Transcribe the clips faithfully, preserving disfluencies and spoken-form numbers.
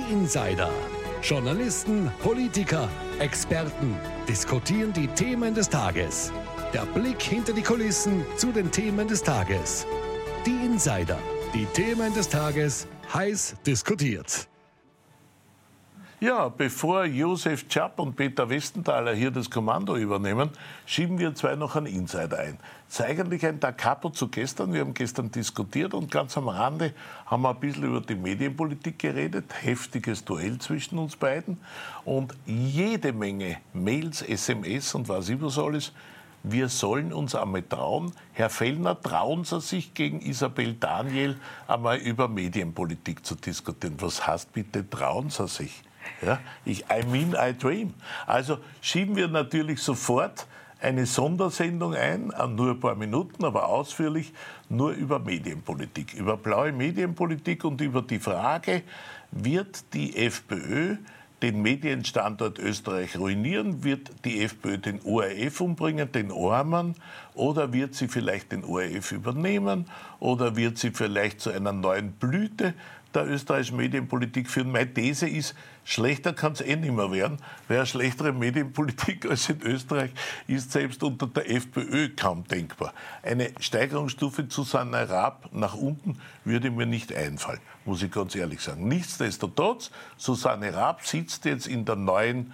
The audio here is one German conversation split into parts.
Die Insider. Journalisten, Politiker, Experten diskutieren die Themen des Tages. Der Blick hinter die Kulissen zu den Themen des Tages. Die Insider. Die Themen des Tages heiß diskutiert. Ja, bevor Josef Schapp und Peter Westenthaler hier das Kommando übernehmen, schieben wir zwei noch einen Insider ein. Es ist eigentlich ein Da Capo zu gestern. Wir haben gestern diskutiert und ganz am Rande haben wir ein bisschen über die Medienpolitik geredet. Heftiges Duell zwischen uns beiden und jede Menge Mails, S M S und was immer so alles. Wir sollen uns einmal trauen. Herr Fellner, trauen Sie sich gegen Isabel Daniel einmal über Medienpolitik zu diskutieren. Was heißt bitte, trauen Sie sich? Ja, ich, I mean, I dream. Also schieben wir natürlich sofort eine Sondersendung ein, nur ein paar Minuten, aber ausführlich, nur über Medienpolitik, über blaue Medienpolitik und über die Frage, wird die FPÖ den Medienstandort Österreich ruinieren, wird die FPÖ den O R F umbringen, den Ormann, oder wird sie vielleicht den O R F übernehmen, oder wird sie vielleicht zu einer neuen Blüte der österreichischen Medienpolitik führen. Meine These ist, schlechter kann es eh nicht mehr werden, weil eine schlechtere Medienpolitik als in Österreich ist selbst unter der FPÖ kaum denkbar. Eine Steigerungsstufe zu Susanne Raab nach unten würde mir nicht einfallen, muss ich ganz ehrlich sagen. Nichtsdestotrotz, Susanne Raab sitzt jetzt in der neuen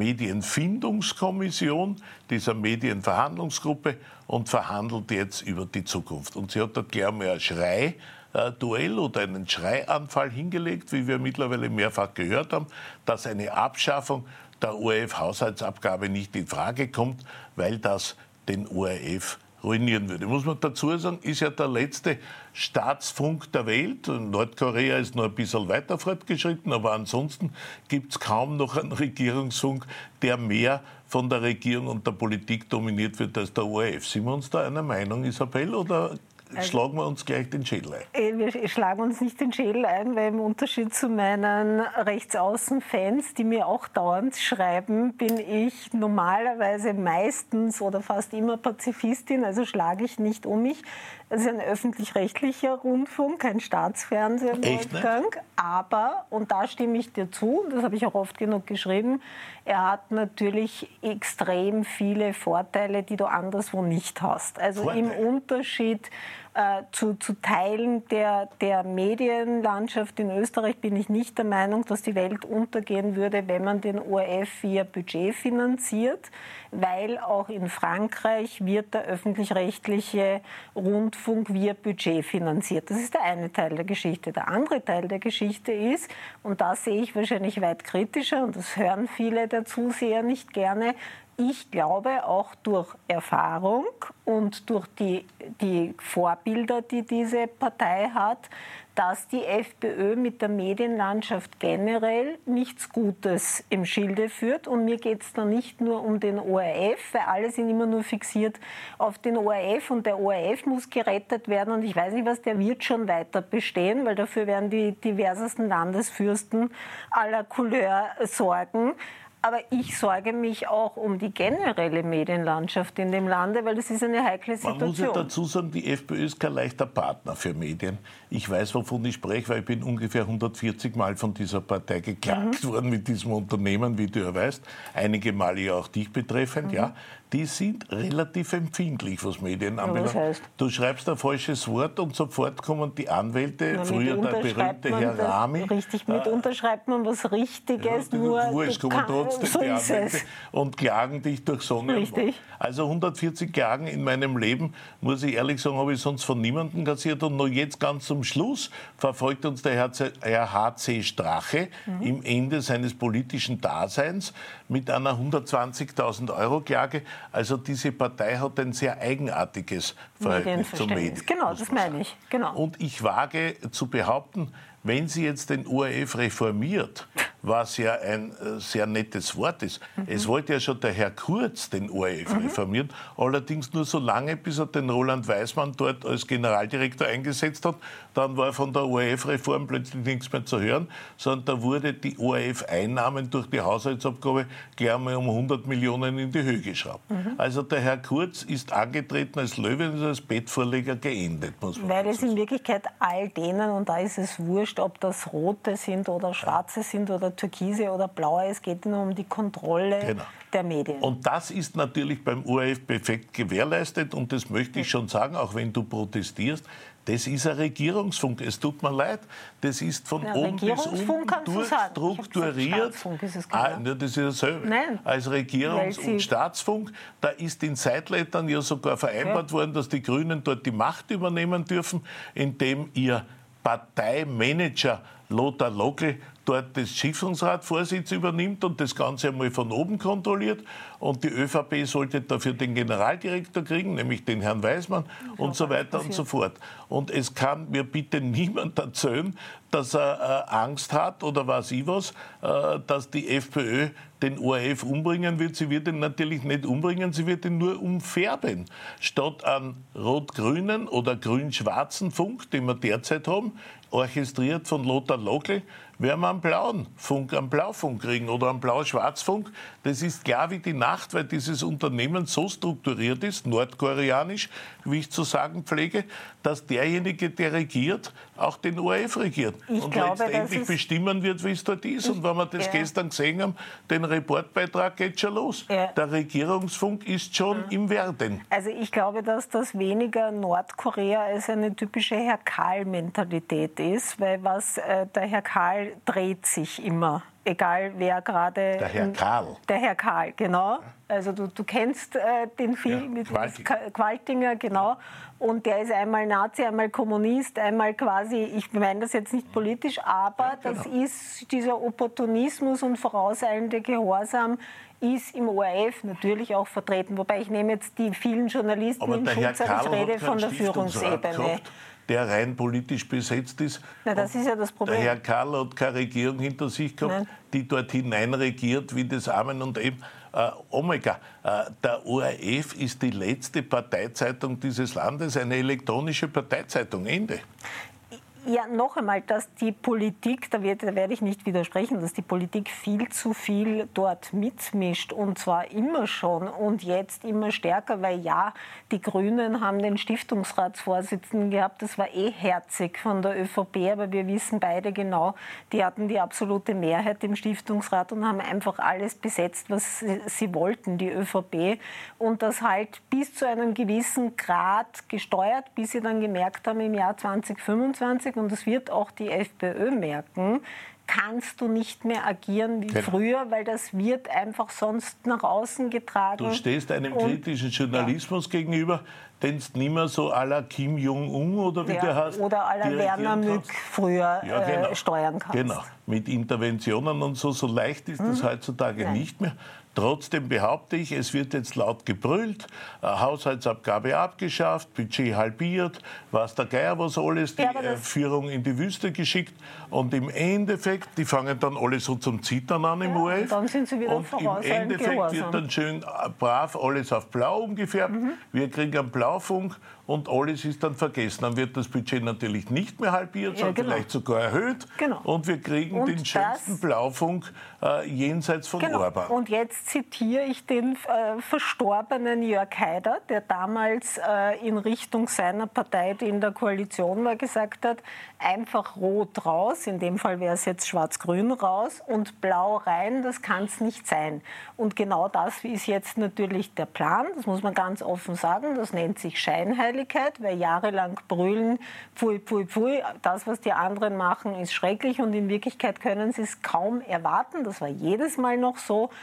Medienfindungskommission, dieser Medienverhandlungsgruppe, und verhandelt jetzt über die Zukunft. Und sie hat dort gleich mal einen Schrei, Duell oder einen Schreianfall hingelegt, wie wir mittlerweile mehrfach gehört haben, dass eine Abschaffung der O R F-Haushaltsabgabe nicht in Frage kommt, weil das den O R F ruinieren würde. Muss man dazu sagen, ist ja der letzte Staatsfunk der Welt. Nordkorea ist noch ein bisschen weiter fortgeschritten, aber ansonsten gibt es kaum noch einen Regierungsfunk, der mehr von der Regierung und der Politik dominiert wird als der O R F. Sind wir uns da einer Meinung, Isabel, oder Also, schlagen wir uns gleich den Schädel ein? Wir schlagen uns nicht den Schädel ein, weil im Unterschied zu meinen Rechtsaußen-Fans, die mir auch dauernd schreiben, bin ich normalerweise meistens oder fast immer Pazifistin, also schlage ich nicht um mich. Es ist ein öffentlich-rechtlicher Rundfunk, kein Staatsfernsehen, Wolfgang. Aber, und da stimme ich dir zu, und das habe ich auch oft genug geschrieben, er hat natürlich extrem viele Vorteile, die du anderswo nicht hast. Also Vorteile. Im Unterschied äh, zu, zu Teilen der, der Medienlandschaft in Österreich bin ich nicht der Meinung, dass die Welt untergehen würde, wenn man den O R F via Budget finanziert, weil auch in Frankreich wird der öffentlich-rechtliche Rundfunk via Budget finanziert. Das ist der eine Teil der Geschichte. Der andere Teil der Geschichte ist, und da sehe ich wahrscheinlich weit kritischer, und das hören viele der Zuseher nicht gerne, ich glaube, auch durch Erfahrung und durch die, die Vorbilder, die diese Partei hat, dass die FPÖ mit der Medienlandschaft generell nichts Gutes im Schilde führt. Und mir geht es da nicht nur um den O R F, weil alle sind immer nur fixiert auf den O R F und der O R F muss gerettet werden. Und ich weiß nicht was, der wird schon weiter bestehen, weil dafür werden die diversesten Landesfürsten aller Couleur sorgen. Aber ich sorge mich auch um die generelle Medienlandschaft in dem Lande, weil das ist eine heikle Situation. Man muss ja dazu sagen, die FPÖ ist kein leichter Partner für Medien. Ich weiß, wovon ich spreche, weil ich bin ungefähr hundertvierzig Mal von dieser Partei geklagt mhm. worden mit diesem Unternehmen, wie du ja weißt. Einige Male ja auch dich betreffend, mhm. ja. Die sind relativ empfindlich, was Medien anbelangt. Ja, heißt? Du schreibst ein falsches Wort und sofort kommen die Anwälte, ja, früher der berühmte Herr das, Rami. Richtig, mit äh, unterschreibt man was Richtiges, ja, nur wurscht, kommen trotzdem so die Anwälte und klagen dich durch Sonne. Richtig. Also hundertvierzig Klagen in meinem Leben, muss ich ehrlich sagen, habe ich sonst von niemandem kassiert. Und noch jetzt ganz zum Schluss verfolgt uns der Herr H C Strache mhm. im Ende seines politischen Daseins mit einer hundertzwanzigtausend Euro Klage. Also diese Partei hat ein sehr eigenartiges Verhältnis zu Medien. Genau, das meine ich. Genau. Und ich wage zu behaupten, wenn sie jetzt den O R F reformiert, was ja ein äh, sehr nettes Wort ist. Mhm. Es wollte ja schon der Herr Kurz den O R F mhm. reformieren, allerdings nur so lange, bis er den Roland Weismann dort als Generaldirektor eingesetzt hat. Dann war von der O R F-Reform plötzlich nichts mehr zu hören, sondern da wurde die O R F-Einnahmen durch die Haushaltsabgabe gleich einmal um hundert Millionen in die Höhe geschraubt. Mhm. Also der Herr Kurz ist angetreten als Löwe und ist als Bettvorleger geendet, muss man Weil es in Wirklichkeit all denen, und da ist es wurscht, ob das rote sind oder schwarze sind oder türkise oder blaue, es geht nur um die Kontrolle genau. der Medien. Und das ist natürlich beim O R F perfekt gewährleistet und das möchte ich schon sagen, auch wenn du protestierst, das ist ein Regierungsfunk. Es tut mir leid, das ist von ja, oben bis unten durchstrukturiert. Ah, ne, das ist dasselbe. Nein, als Regierungs- und Staatsfunk. Da ist in Zeitleitern ja sogar vereinbart ja. worden, dass die Grünen dort die Macht übernehmen dürfen, indem ihr Parteimanager Lothar Logl dort das Schiffungsratvorsitz übernimmt und das Ganze einmal von oben kontrolliert. Und die ÖVP sollte dafür den Generaldirektor kriegen, nämlich den Herrn Weismann und so weiter und so fort. Und es kann mir bitte niemand erzählen, dass er äh, Angst hat oder weiß ich was, äh, dass die FPÖ den O R F umbringen wird. Sie wird ihn natürlich nicht umbringen, sie wird ihn nur umfärben. Statt an rot-grünen oder grün-schwarzen Funk, den wir derzeit haben, orchestriert von Lothar Logl, werden wir einen blauen Funk, einen Blaufunk kriegen oder einen Blau-Schwarz-Funk. Das ist klar wie die Nacht, weil dieses Unternehmen so strukturiert ist, nordkoreanisch, wie ich zu sagen pflege, dass derjenige, der regiert, auch den O R F regiert. Ich und glaube, letztendlich bestimmen wird, wie es dort ist. Und wenn wir das ja. gestern gesehen haben, den Reportbeitrag geht schon los. Ja. Der Regierungsfunk ist schon mhm. im Werden. Also ich glaube, dass das weniger Nordkorea als eine typische Herr Karl-Mentalität ist, weil was äh, der Herr Karl dreht sich immer, egal wer gerade... Der Herr Karl. Der Herr Karl, genau. Also du, du kennst äh, den Film ja, mit Qualtinger. Qualtinger, genau. Und der ist einmal Nazi, einmal Kommunist, einmal quasi, ich meine das jetzt nicht politisch, aber ja, genau. das ist dieser Opportunismus und vorauseilende Gehorsam ist im O R F natürlich auch vertreten. Wobei ich nehme jetzt die vielen Journalisten aber in Schutz, aber ich rede von der Führungsebene. Der rein politisch besetzt ist. Na, das ist ja das Problem. Der Herr Karl hat keine Regierung hinter sich gehabt, Nein. die dort hineinregiert wie das Amen und Eben. Äh, Omega, äh, der O R F ist die letzte Parteizeitung dieses Landes, eine elektronische Parteizeitung. Ende. Ja, noch einmal, dass die Politik, da, wird, da werde ich nicht widersprechen, dass die Politik viel zu viel dort mitmischt und zwar immer schon und jetzt immer stärker, weil ja, die Grünen haben den Stiftungsratsvorsitzenden gehabt, das war eh herzig von der ÖVP, aber wir wissen beide genau, die hatten die absolute Mehrheit im Stiftungsrat und haben einfach alles besetzt, was sie, sie wollten, die ÖVP und das halt bis zu einem gewissen Grad gesteuert, bis sie dann gemerkt haben im Jahr zweitausendfünfundzwanzig, und das wird auch die FPÖ merken, kannst du nicht mehr agieren wie genau. früher, weil das wird einfach sonst nach außen getragen. Du stehst einem und, kritischen Journalismus ja. gegenüber, den du nicht mehr so à la Kim Jong-un oder wie ja, der heißt. Oder à la Werner Mück früher ja, genau. äh, steuern kannst. Genau, mit Interventionen und so, so leicht ist das mhm. heutzutage Nein. nicht mehr. Trotzdem behaupte ich, es wird jetzt laut gebrüllt, äh, Haushaltsabgabe abgeschafft, Budget halbiert, was der Geier was alles, die ja, äh, Führung in die Wüste geschickt und im Endeffekt, die fangen dann alle so zum Zittern an im ja, O R F und dann sind sie wieder und im Endeffekt Gehorsam. Wird dann schön äh, brav alles auf blau umgefärbt, mhm. wir kriegen einen Blaufunk und alles ist dann vergessen. Dann wird das Budget natürlich nicht mehr halbiert, sondern ja, genau. vielleicht sogar erhöht genau. und wir kriegen und den schönsten Blaufunk äh, jenseits von genau. Orban. Und jetzt zitiere ich den äh, verstorbenen Jörg Haider, der damals äh, in Richtung seiner Partei, die in der Koalition war, gesagt hat, einfach rot raus, in dem Fall wäre es jetzt schwarz-grün raus und blau rein, das kann es nicht sein. Und genau das ist jetzt natürlich der Plan, das muss man ganz offen sagen, das nennt sich Scheinheiligkeit, weil jahrelang brüllen, pfui, pfui, pfui, das, was die anderen machen, ist schrecklich und in Wirklichkeit können sie es kaum erwarten, das war jedes Mal noch so, dass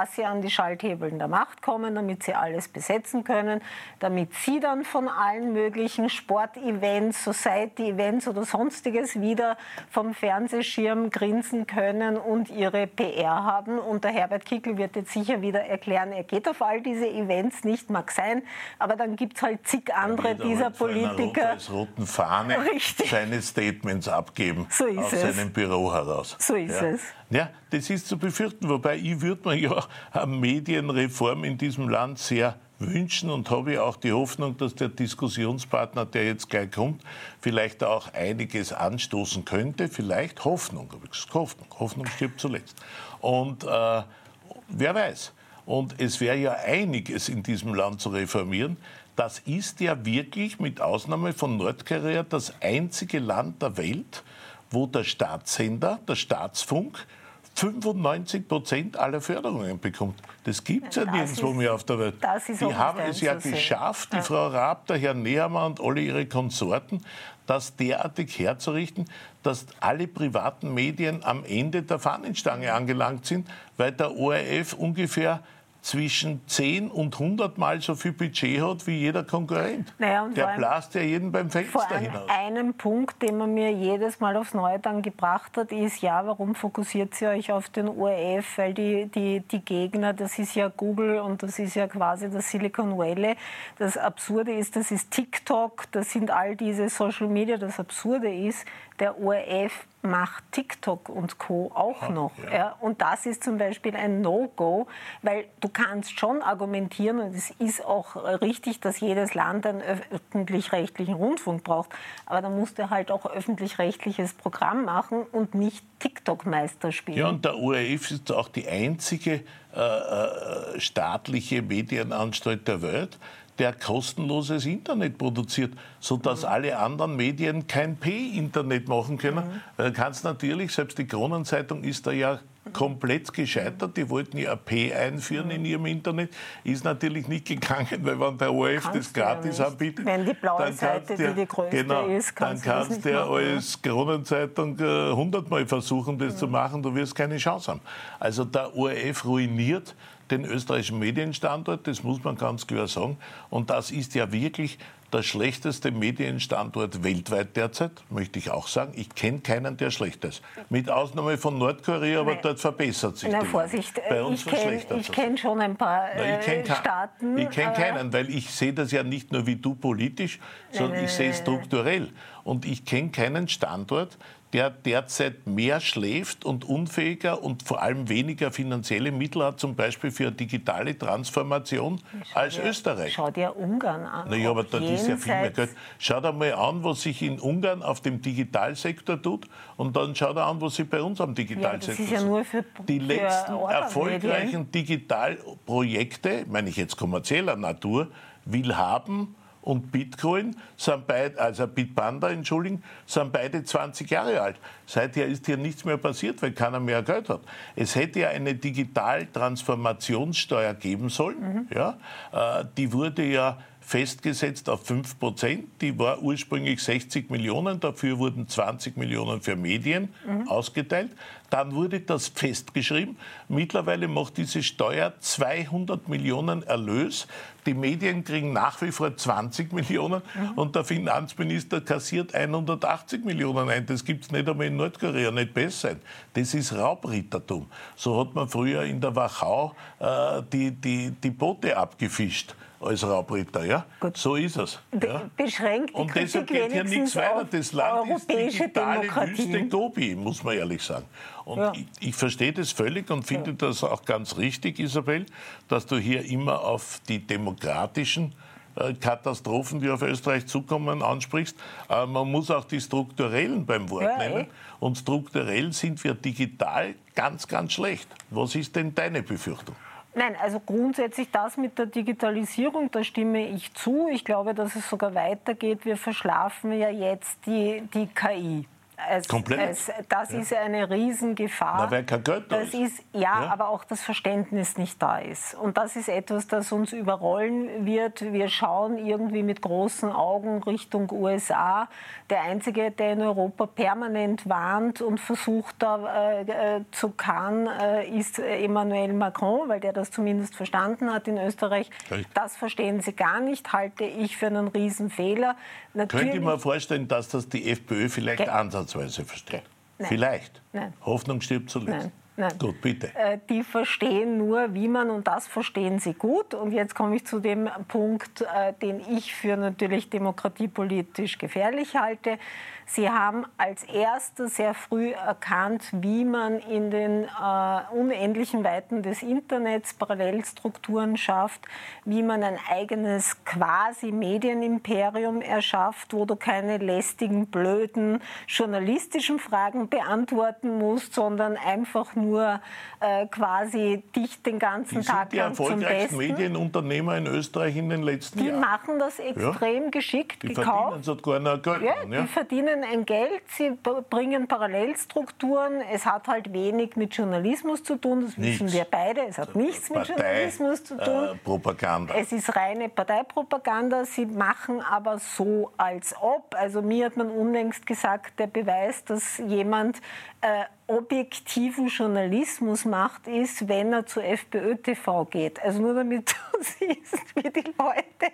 dass sie an die Schalthebeln der Macht kommen, damit sie alles besetzen können, damit sie dann von allen möglichen Sportevents, Society-Events oder sonstiges wieder vom Fernsehschirm grinsen können und ihre P R haben. Und der Herbert Kickl wird jetzt sicher wieder erklären, er geht auf all diese Events nicht, mag sein, aber dann gibt es halt zig andere dieser Politiker. Als roten Fahne Richtig. seine Statements abgeben so ist aus es. seinem Büro heraus. So ist ja. es. Ja, das ist zu befürchten, wobei ich würde mir ja eine Medienreform in diesem Land sehr wünschen und habe ja auch die Hoffnung, dass der Diskussionspartner, der jetzt gleich kommt, vielleicht auch einiges anstoßen könnte. Vielleicht Hoffnung, habe ich gesagt, Hoffnung. Hoffnung stirbt zuletzt. Und äh, wer weiß. Und es wäre ja einiges in diesem Land zu reformieren. Das ist ja wirklich, mit Ausnahme von Nordkorea, das einzige Land der Welt, wo der Staatssender, der Staatsfunk, fünfundneunzig Prozent aller Förderungen bekommt. Das gibt es ja, ja nirgendwo mehr auf der Welt. Die haben es ja geschafft, die ja. Frau Raab, der Herr Nehammer und alle ihre Konsorten, das derartig herzurichten, dass alle privaten Medien am Ende der Fahnenstange angelangt sind, weil der O R F ungefähr zwischen zehn und hundert Mal so viel Budget hat wie jeder Konkurrent. Naja, der blast ja jeden beim Fenster vor hinaus. Einem Punkt, den man mir jedes Mal aufs Neue dann gebracht hat, ist, ja, warum fokussiert ihr euch auf den O R F? Weil die, die, die Gegner, das ist ja Google und das ist ja quasi das Silicon Valley. Das Absurde ist, das ist TikTok, das sind all diese Social Media. Das Absurde ist, der O R F macht TikTok und Co. auch noch. Ja. Ja, und das ist zum Beispiel ein No-Go, weil du kannst schon argumentieren, und es ist auch richtig, dass jedes Land einen öffentlich-rechtlichen Rundfunk braucht, aber dann musst du halt auch öffentlich-rechtliches Programm machen und nicht TikTok-Meister spielen. Ja, und der O R F ist auch die einzige äh, äh, staatliche Medienanstalt der Welt, der kostenloses Internet produziert, sodass mhm. alle anderen Medien kein P-Internet machen können. Mhm. Du kannst natürlich, selbst die Kronenzeitung ist da ja komplett gescheitert. Die wollten ja P einführen mhm. in ihrem Internet. Ist natürlich nicht gegangen, weil wenn der O R F kannst das gratis ja anbietet, wenn die blaue Seite, die die größte genau, ist, kannst dann kannst du ja als Kronenzeitung hundertmal äh, versuchen, das mhm. zu machen. Du wirst keine Chance haben. Also der O R F ruiniert den österreichischen Medienstandort, das muss man ganz klar sagen. Und das ist ja wirklich der schlechteste Medienstandort weltweit derzeit, möchte ich auch sagen. Ich kenne keinen, der schlecht ist. Mit Ausnahme von Nordkorea, aber Nein. dort verbessert sich Na, die Vorsicht, Bei uns ich kenne kenn schon ein paar äh, Na, ich kenn Staaten. Ich kenne keinen, weil ich sehe das ja nicht nur wie du politisch, sondern ich sehe es strukturell. Und ich kenne keinen Standort, der derzeit mehr schläft und unfähiger und vor allem weniger finanzielle Mittel hat, zum Beispiel für eine digitale Transformation schau als dir, Österreich. Schau dir Ungarn an. Naja, aber da ist ja viel mehr Geld. Schau dir mal an, was sich in Ungarn auf dem Digitalsektor tut und dann schau dir an, was sich bei uns am Digitalsektor tut. Ja, das ist ja nur für, Die für letzten erfolgreichen Digitalprojekte, meine ich jetzt kommerzieller Natur, will haben und Bitcoin, sind beid, also Bitpanda, Entschuldigung, sind beide zwanzig Jahre alt. Seither ist hier nichts mehr passiert, weil keiner mehr Geld hat. Es hätte ja eine Digitaltransformationssteuer geben sollen. Mhm. Ja, äh, die wurde ja festgesetzt auf fünf Prozent. Die war ursprünglich sechzig Millionen, dafür wurden zwanzig Millionen für Medien mhm. ausgeteilt. Dann wurde das festgeschrieben. Mittlerweile macht diese Steuer zweihundert Millionen Erlös. Die Medien kriegen nach wie vor zwanzig Millionen mhm. und der Finanzminister kassiert hundertachtzig Millionen ein. Das gibt es nicht einmal in Nordkorea, nicht besser sein. Das ist Raubrittertum. So hat man früher in der Wachau äh, die, die, die Boote abgefischt. Als Raubritter, ja? Gut. So ist es. Ja? Beschränkt die Und deshalb geht hier nichts weiter. Das Land ist digitale Wüste Gobi, muss man ehrlich sagen. Und ja. ich, ich verstehe das völlig und finde ja. das auch ganz richtig, Isabel, dass du hier immer auf die demokratischen äh, Katastrophen, die auf Österreich zukommen, ansprichst. Aber man muss auch die strukturellen beim Wort ja, nennen. Ey. Und strukturell sind wir digital ganz, ganz schlecht. Was ist denn deine Befürchtung? Nein, also grundsätzlich das mit der Digitalisierung, da stimme ich zu. Ich glaube, dass es sogar weitergeht. Wir verschlafen ja jetzt die, die K I. Es, Komplett? Es, das ja. ist eine Riesengefahr. Na, weil kein Geld da das ist. ist ja, ja, aber auch das Verständnis nicht da ist. Und das ist etwas, das uns überrollen wird. Wir schauen irgendwie mit großen Augen Richtung U S A. Der Einzige, der in Europa permanent warnt und versucht, da äh, zu kann, äh, ist Emmanuel Macron, weil der das zumindest verstanden hat in Österreich. Richtig. Das verstehen Sie gar nicht, halte ich für einen Riesenfehler. Natürlich, könnte ich mir vorstellen, dass das die FPÖ vielleicht Ge ansatzweise versteht? Nein. Vielleicht. Nein. Hoffnung stirbt zuletzt. Nein. Nein. Gut, bitte. Äh, die verstehen nur, wie man, und das verstehen sie gut. Und jetzt komme ich zu dem Punkt, äh, den ich für natürlich demokratiepolitisch gefährlich halte. Sie haben als Erste sehr früh erkannt, wie man in den äh, unendlichen Weiten des Internets Parallelstrukturen schafft, wie man ein eigenes quasi Medienimperium erschafft, wo du keine lästigen, blöden journalistischen Fragen beantworten musst, sondern einfach nur äh, quasi dich den ganzen die Tag lang zum Besten. Die erfolgreichsten Medienunternehmer in Österreich in den letzten die Jahren. Die machen das extrem ja. geschickt, die gekauft. verdienen sogar noch Geld. Ja, an, ja. Die verdienen ein Geld, sie bringen Parallelstrukturen. Es hat halt wenig mit Journalismus zu tun, das nichts. wissen wir beide. Es hat nichts Partei, mit Journalismus zu tun. Äh, Propaganda. Es ist reine Parteipropaganda. Sie machen aber so, als ob. Also mir hat man unlängst gesagt, der Beweis, dass jemand äh, objektiven Journalismus macht, ist, wenn er zu FPÖ T V geht. Also nur damit du siehst, wie die Leute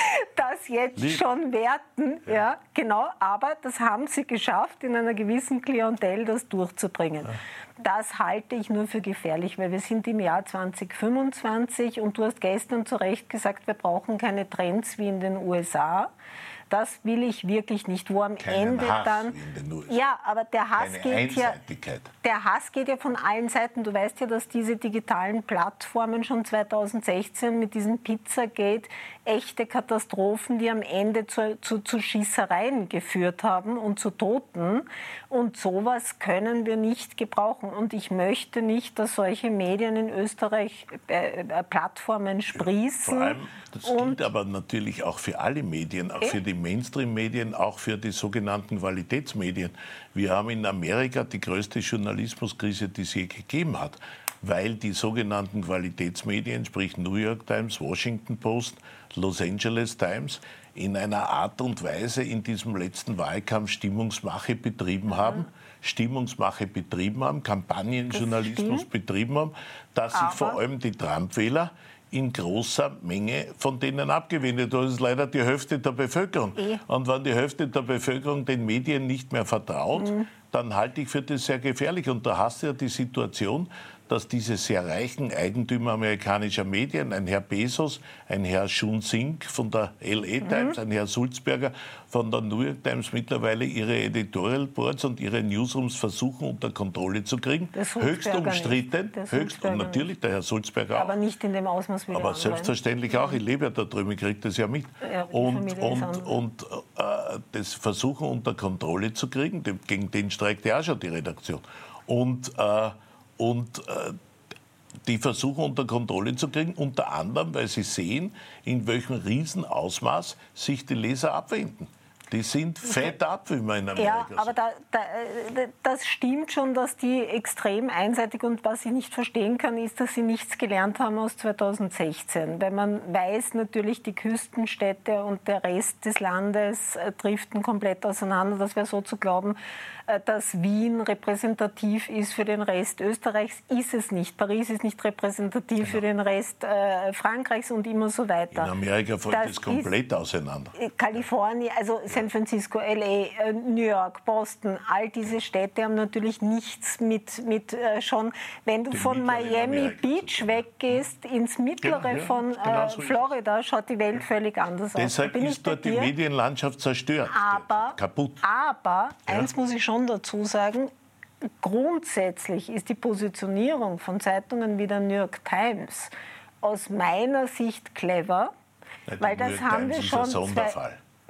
das jetzt Lieb. schon werten. Ja. ja, genau. Aber das haben sie geschafft, in einer gewissen Klientel das durchzubringen. Ja. Das halte ich nur für gefährlich, weil wir sind im Jahr zwanzig fünfundzwanzig und du hast gestern zu Recht gesagt, wir brauchen keine Trends wie in den U S A. Das will ich wirklich nicht, wo am Keinen Ende Hass dann... wie in den U S A. Ja, aber der Hass, geht ja, der Hass geht ja von allen Seiten. Du weißt ja, dass diese digitalen Plattformen schon zweitausendsechzehn mit diesem Pizzagate echte Katastrophen, die am Ende zu, zu, zu Schießereien geführt haben und zu Toten. Und sowas können wir nicht gebrauchen. Und ich möchte nicht, dass solche Medien in Österreich äh, äh, Plattformen sprießen. Ja, vor allem, das gilt aber natürlich auch für alle Medien, auch für die Mainstream-Medien, auch für die sogenannten Qualitätsmedien. Wir haben in Amerika die größte Journalismuskrise, die es je gegeben hat, weil die sogenannten Qualitätsmedien, sprich New York Times, Washington Post, Los Angeles Times, in einer Art und Weise in diesem letzten Wahlkampf Stimmungsmache betrieben haben, Stimmungsmache betrieben haben, Kampagnenjournalismus betrieben haben, dass sich vor allem die Trump-Wähler in großer Menge von denen abgewendet. Das ist leider die Hälfte der Bevölkerung. E. Und wenn die Hälfte der Bevölkerung den Medien nicht mehr vertraut, mhm. dann halte ich für das sehr gefährlich. Und da hast du ja die Situation, dass diese sehr reichen Eigentümer amerikanischer Medien, ein Herr Bezos, ein Herr Shun Singh von der L A Times, mhm. ein Herr Sulzberger von der New York Times mittlerweile ihre Editorial Boards und ihre Newsrooms versuchen unter Kontrolle zu kriegen. Höchst umstritten. Höchst, und natürlich der Herr Sulzberger auch. Aber nicht in dem Ausmaß wie Aber selbstverständlich auch. Ich lebe ja da drüben, ich kriege das ja mit. Ja, und und, und äh, das Versuchen unter Kontrolle zu kriegen, gegen den streikt ja auch schon die Redaktion. Und äh, Und äh, die versuchen unter Kontrolle zu kriegen, unter anderem, weil sie sehen, in welchem Riesenausmaß sich die Leser abwenden. Die sind fett ab, wie man in Amerika Ja, sagt. aber da, da, das stimmt schon, dass die extrem einseitig, und was ich nicht verstehen kann, ist, dass sie nichts gelernt haben aus zweitausendsechzehn. Weil man weiß natürlich, die Küstenstädte und der Rest des Landes äh, driften komplett auseinander. Das wäre so zu glauben, äh, dass Wien repräsentativ ist für den Rest Österreichs. Ist es nicht. Paris ist nicht repräsentativ genau. für den Rest äh, Frankreichs und immer so weiter. In Amerika fällt es komplett auseinander. Kalifornien, also San Francisco, L A, New York, Boston, all diese Städte haben natürlich nichts mit, mit äh, schon, wenn du die von Miami Beach weggehst ins Mittlere genau, ja, von genau äh, so Florida, schaut die Welt völlig anders aus. Deshalb da ist dort die Medienlandschaft zerstört, aber, kaputt. Aber, ja. eins muss ich schon dazu sagen, grundsätzlich ist die Positionierung von Zeitungen wie der New York Times aus meiner Sicht clever, ja, weil das haben wir schon... Sonderfall.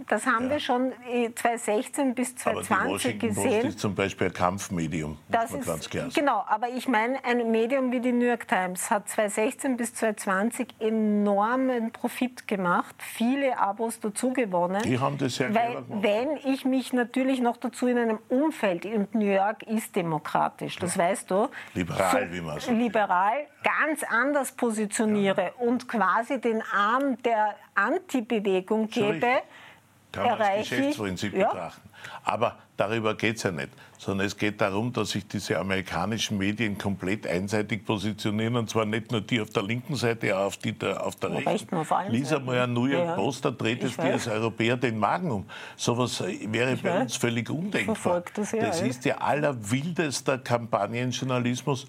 Das haben Ja. wir schon zweitausendsechzehn bis Aber die zweitausendzwanzig Washington Post gesehen. ist zum Beispiel ein Kampfmedium, muss Das man ist, ganz klar sagen. genau, aber ich meine, ein Medium wie die New York Times hat zweitausendsechzehn bis zweitausendzwanzig enormen Profit gemacht, viele Abos dazu gewonnen. Die haben das sehr weil, clever gemacht. wenn ich mich natürlich noch dazu in einem Umfeld, und New York ist demokratisch, das weißt du, Liberal, wie man sagt. liberal, ganz anders positioniere und quasi den Arm der Antibewegung Schon gebe, richtig. Kann man als erreiche ich- Geschäftsprinzip ja. betrachten. Aber darüber geht es ja nicht, sondern es geht darum, dass sich diese amerikanischen Medien komplett einseitig positionieren, und zwar nicht nur die auf der linken Seite, auch auf die der, auf der Auf rechten. rechten, auf allen Lies Seiten. einmal ein New York Ja, ja. Post, da dreht es Ich dir weiß. als Europäer den Magen um. Sowas wäre bei weiß. uns völlig undenkbar. verfolge das, ja, das ja. ist der allerwildeste Kampagnenjournalismus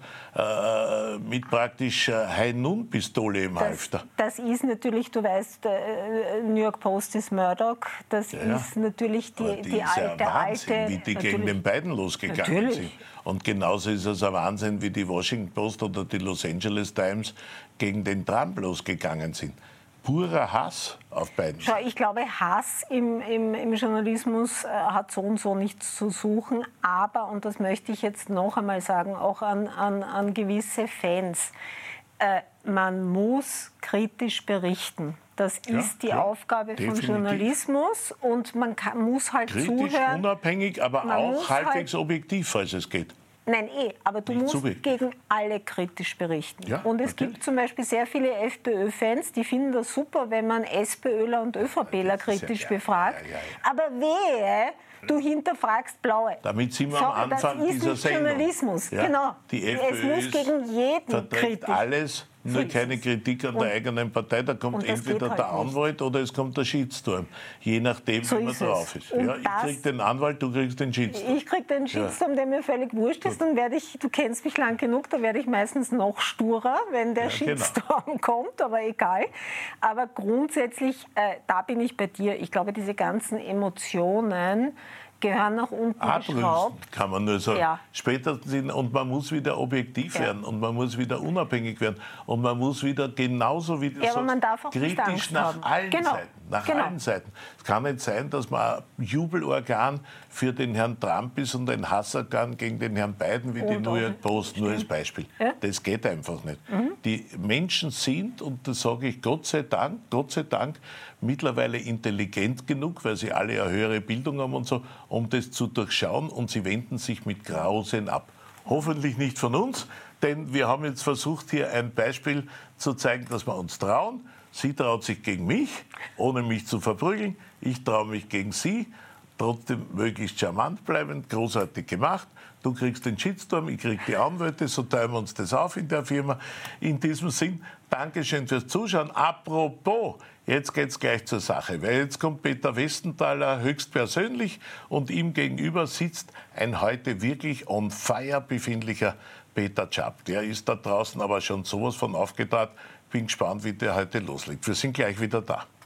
äh, mit praktisch äh, High-Nun-Pistole im Das, Halfter. das ist natürlich, du weißt, äh, New York Post ist Murdoch, das Ja. ist natürlich die, Aber die, die ist ja alte, Wahnsinn, alte... wie die gegen natürlich- den beiden losgegangen Natürlich. sind. Und genauso ist es ein Wahnsinn, wie die Washington Post oder die Los Angeles Times gegen den Trump losgegangen sind. Purer Hass auf beiden. Schau, ich glaube, Hass im, im, im Journalismus äh, hat so und so nichts zu suchen. Aber, und das möchte ich jetzt noch einmal sagen, auch an, an, an gewisse Fans, äh, man muss kritisch berichten. Das Ja, ist die klar. Aufgabe Definitiv. von Journalismus und man kann, muss halt Kritisch, zuhören. unabhängig, aber Man auch muss halbwegs halt- objektiv, falls es geht. Nein, eh, aber du Nicht musst subjektiv. gegen alle kritisch berichten. Ja, und es natürlich. gibt zum Beispiel sehr viele FPÖ-Fans, die finden das super, wenn man SPÖler und ÖVPler Das ist ja- kritisch ja, befragt. ja, ja, ja. Aber wehe, du hinterfragst Blaue. Damit sind wir Sorry, am Anfang das ist dieser nicht Sendung. Journalismus. Ja, Genau. Die Es FPÖ muss ist- gegen jeden verträgt kritisch. alles, nur ist keine es. Kritik an Und- der eigenen Partei. Da kommt und das entweder geht halt der nicht. Anwalt oder es kommt der Shitstorm. Je nachdem, So wie man ist es. drauf ist. Und Ja, ich das- krieg den Anwalt, du kriegst den Shitstorm. Ich kriege den Shitstorm, der mir völlig wurscht ist. Dann werde ich, du kennst mich lang genug, da werde ich meistens noch sturer, wenn der Ja, genau. Shitstorm kommt, aber egal. Aber grundsätzlich, äh, da bin ich bei dir. Ich glaube, diese ganzen Emotionen gehören nach unten Abrüsten, geschraubt. kann man nur sagen. Ja. Spätestens in, und man muss wieder objektiv Ja. werden und man muss wieder unabhängig werden und man muss wieder genauso wie du Ja, aber sagst, man darf auch nicht kritisch Angst nach haben. allen Genau. Seiten. Nach Genau. allen Seiten. Es kann nicht sein, dass man ein Jubelorgan für den Herrn Trump ist und ein Hassorgan gegen den Herrn Biden wie die Und New auch- York Post, nur als Beispiel. Ja. Das geht einfach nicht. Die Menschen sind, und das sage ich Gott sei Dank, Gott sei Dank, mittlerweile intelligent genug, weil sie alle eine höhere Bildung haben und so, um das zu durchschauen, und sie wenden sich mit Grausen ab. Hoffentlich nicht von uns, denn wir haben jetzt versucht, hier ein Beispiel zu zeigen, dass wir uns trauen. Sie traut sich gegen mich, ohne mich zu verprügeln. Ich traue mich gegen Sie. Trotzdem möglichst charmant bleiben, großartig gemacht. Du kriegst den Shitstorm, ich krieg die Anwälte, so teilen wir uns das auf in der Firma. In diesem Sinn, Dankeschön fürs Zuschauen. Apropos, jetzt geht's gleich zur Sache, weil jetzt kommt Peter Westenthaler höchstpersönlich und ihm gegenüber sitzt ein heute wirklich on fire befindlicher Peter Tschapp. Der ist da draußen aber schon sowas von aufgetrat. Bin gespannt, wie der heute loslegt. Wir sind gleich wieder da.